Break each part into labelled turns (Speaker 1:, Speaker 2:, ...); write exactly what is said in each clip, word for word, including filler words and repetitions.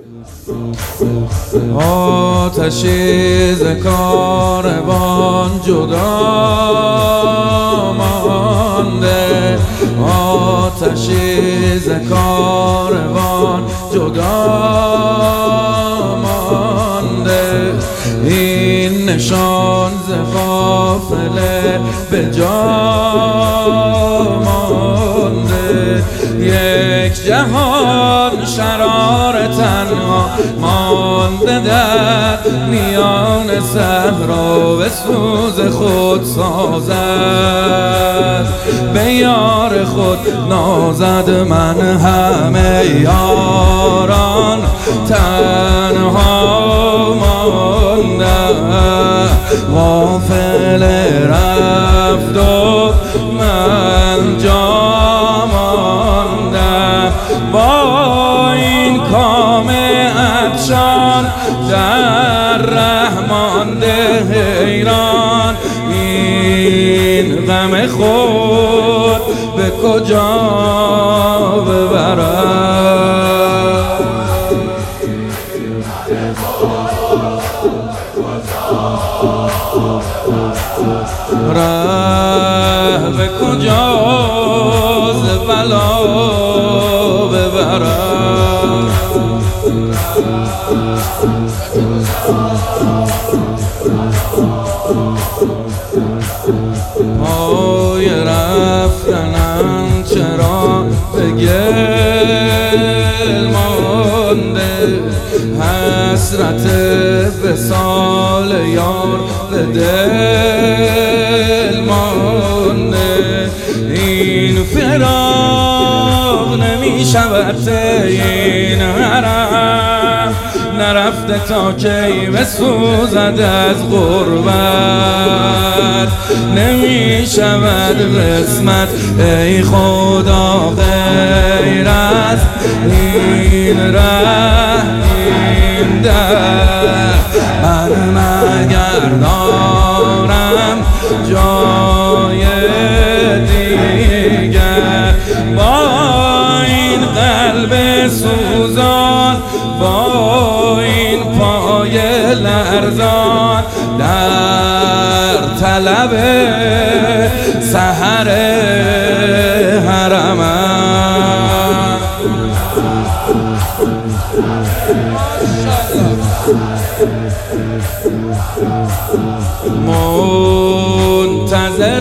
Speaker 1: آتشی ز کاروان جدا مانده، آتشی ز کاروان جدا مانده. این نشان ز قافله به جا مانده. یک جهان شرار تنها مانده در میان صحرا، به سوز خود سازد به یار خود نازد. من همه یاران تنها ماندم، غافل رفت و من جا ماندم. با این کام عطشان در ره مانده حیران، این غم خود به کجا ببرم؟ ره به کجا ز بلا ببرم؟ پای رفتنم چرا به گل مانده، حسرت وصال یار به دل مانده. این فراق نمی شود این حرم، نرفته تا کی بسوزد از غربت. نمی شود قسمت ای خدا غیر از این ره این در. من مگر دارم جای دیگر؟ با این قلب سوزان، با این پای لرزان، در طلب سحر حرمم. منتظر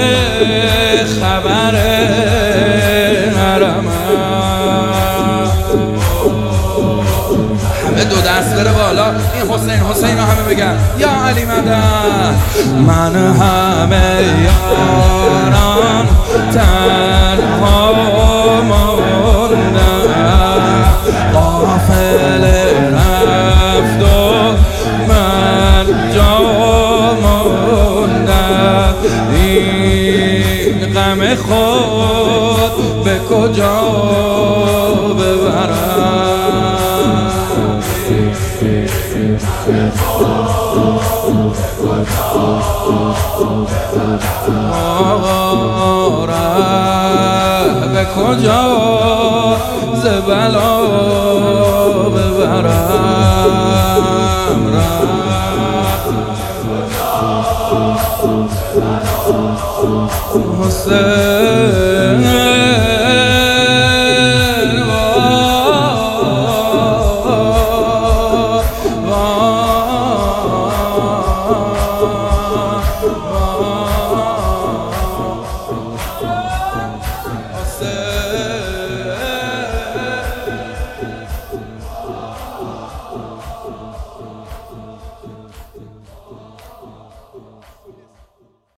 Speaker 1: خبر حرمم. همه دو دست بره بالا، این حسین حسین رو همه بگن یا علی مدد. من همه یاران تنها ماندم، غافل رفت و من جا ماندم. این غم خود به کجا ببرم؟ ره به کجا ز بلا ببرم؟ حسین Say